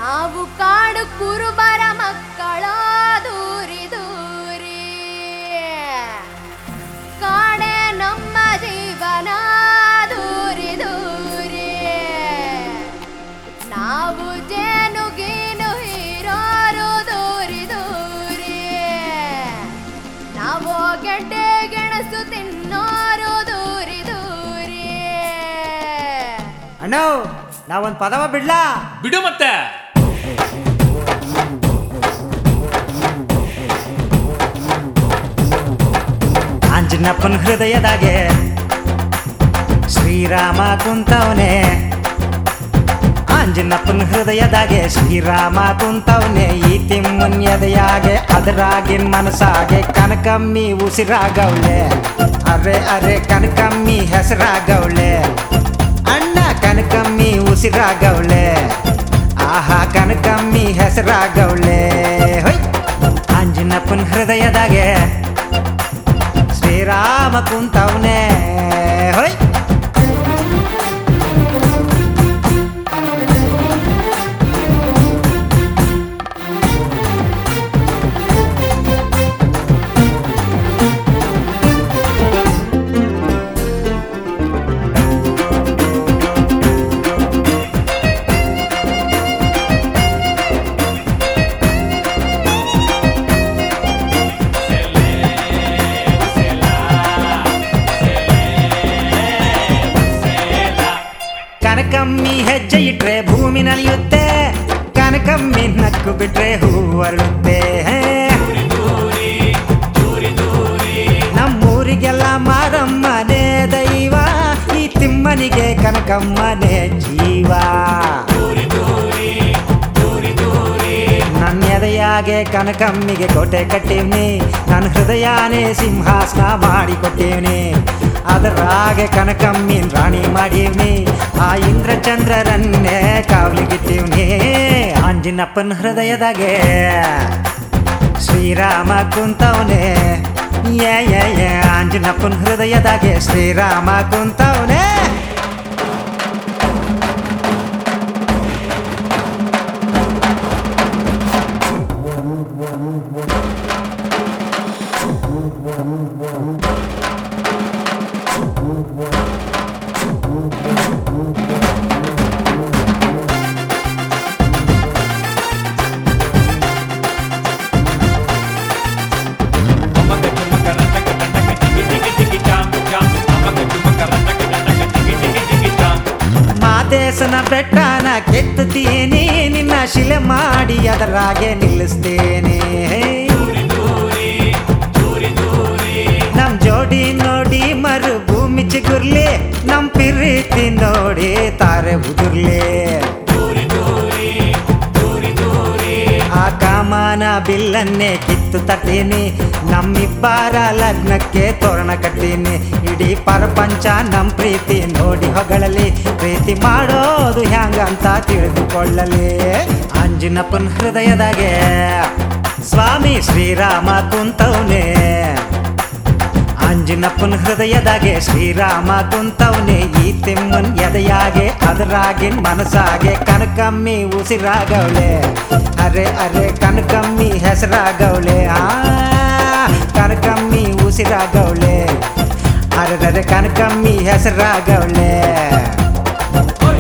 ನಾವು ಕಾಡು ಕುರುಬರ ಮಕ್ಕಳ ದೂರಿ ದೂರಿ ಕಾಡೆ ನಮ್ಮ ಜೀವನ ದೂರಿ ದೂರಿ ನಾವು ಜೇನು ಗೀನು ಹೀರೋರು ದೂರಿ ದೂರಿ ನಾವು ಗೆಡ್ಡೆ ಗೆಣಸು ತಿನ್ನೋರು ದೂರಿ ದೂರಿ. ಅಣ್ಣ ನಾವೊಂದು ಪದವ ಬಿಡ್ಲಾ? ಬಿಡು ಮತ್ತೆ. ಆಂಜನಪ್ಪನ ಹೃದಯದಾಗೆ ಶ್ರೀರಾಮ ಕುಂತವನೆ, ಆಂಜನಪ್ಪನ ಹೃದಯದಾಗೆ ಶ್ರೀರಾಮ ಕುಂತವನೆ. ಈ ತಿಮ್ಮನ್ ಎದೆಯಾಗೆ ಅದರಾಗಿನ ಮನಸಾಗೆ ಕನಕಮ್ಮಿ ಉಸಿರಾಗವ್ಳೆ. ಅರೆ ಅರೆ ಕನಕಮ್ಮಿ ಹೆಸರಾಗವ್ಳೆ. ಅಣ್ಣ ಕನಕಮ್ಮಿ ಉಸಿರಾಗವ್ಳೆ. ಆಹಾ ಕನಕಮ್ಮಿ ಹೆಸರಾಗವ್ಳೆ. ಹೊಯ್ ಆಂಜನಪ್ಪನ ಹೃದಯದಾಗೆ ಶ್ರೀರಾಮ ಕುಂತವನೆ. ಹೊಯ್ ಕನಕಮ್ಮಿ ಹೆಜ್ಜೆ ಇಟ್ರೆ ಭೂಮಿ ನಲಿಯುತ್ತೆ, ಕನಕಮ್ಮಿ ನಕ್ಕು ಬಿಟ್ರೆ ಹೂವು ಅರಳುತ್ತೆ. ನಮ್ಮೂರಿಗೆಲ್ಲ ಮಾರಮ್ಮನೇ ದೈವ, ಈ ತಿಮ್ಮನಿಗೆ ಕನಕಮ್ಮನೇ ಜೀವ. ನನ್ನ ಎದೆಯಾಗೆ ಕನಕಮ್ಮಿಗೆ ಕೋಟೆ ಕಟ್ಟೀವ್ನಿ, ನನ್ನ ಹೃದಯನೇ ಸಿಂಹಾಸನ ಮಾಡಿಕೊಟ್ಟೀವ್ನಿ. ಅದರಾಗೆ ಕನಕಮ್ಮಿನ ರಾಣಿ ಮಾಡೀವ್ನಿ, ಆ ಇಂದ್ರಚಂದ್ರರನ್ನೇ ಕಾವಲಿಗಿಟ್ಟೀವ್ನಿ. ಆಂಜನಪ್ಪನ ಹೃದಯದಾಗೆ ಶ್ರೀರಾಮ ಕುಂತವನೆ. ಆಂಜನಪ್ಪನ ಹೃದಯದಾಗೆ ಶ್ರೀರಾಮ ಕುಂತವನೆ. ಮಾದೇಶನ ಬೆಟ್ಟನ ಕೆತ್ತುತ್ತೀನಿ, ನಿನ್ನ ಶಿಲೆ ಮಾಡಿ ಅದರಾಗೆ ನಿಲ್ಲಿಸ್ತೇನೆ. ನಮ್ ಜೋಡಿ ನೋಡಿ ಮರು ಭೂಮಿ ಚಿಗುರ್ಲಿ, ನಮ್ ಪ್ರೀತಿ ನೋಡಿ ತಾರೆ ಉದುರ್ಲಿ. ಆ ಕಾಮನ ಬಿಲ್ಲನ್ನೇ ಕಿತ್ತು ತರ್ತೀನಿ, ನಮ್ಮಿಬ್ಬರ ಲಗ್ನಕ್ಕೆ ತೋರಣ ಕಟ್ತೀನಿ. ಇಡೀ ಪ್ರಪಂಚ ನಮ್ ಪ್ರೀತಿ ನೋಡಿ ಹೊಗಳಲಿ, ಪ್ರೀತಿ ಮಾಡೋದು ಹ್ಯಾಂಗಂತ ತಿಳಿದುಕೊಳ್ಳಲಿ. ಆಂಜನಪ್ಪನ ಹೃದಯದಾಗೆ ಸ್ವಾಮಿ ಶ್ರೀರಾಮ ಕುಂತವನೆ. ಆಂಜನಪ್ಪನ ಹೃದಯದಾಗೆ ಶ್ರೀರಾಮ ಕುಂತವನೆ. ಈ ತಿಮ್ಮನ್ ಎದೆಯಾಗೆ ಅದರಾಗಿನ ಮನಸಾಗೆ ಕನಕಮ್ಮಿ ಉಸಿರಾಗವ್ಳೆ. ಅರೆ ಅರೆ ಕನಕಮ್ಮಿ ಹೆಸರಾಗವ್ಳೆ. ಕನಕಮ್ಮಿ ಉಸಿರಾಗವ್ಳೆ. ಅರೆ ಅರೆ ಕನಕಮ್ಮಿ ಹೆಸರಾಗವ್ಳೆ.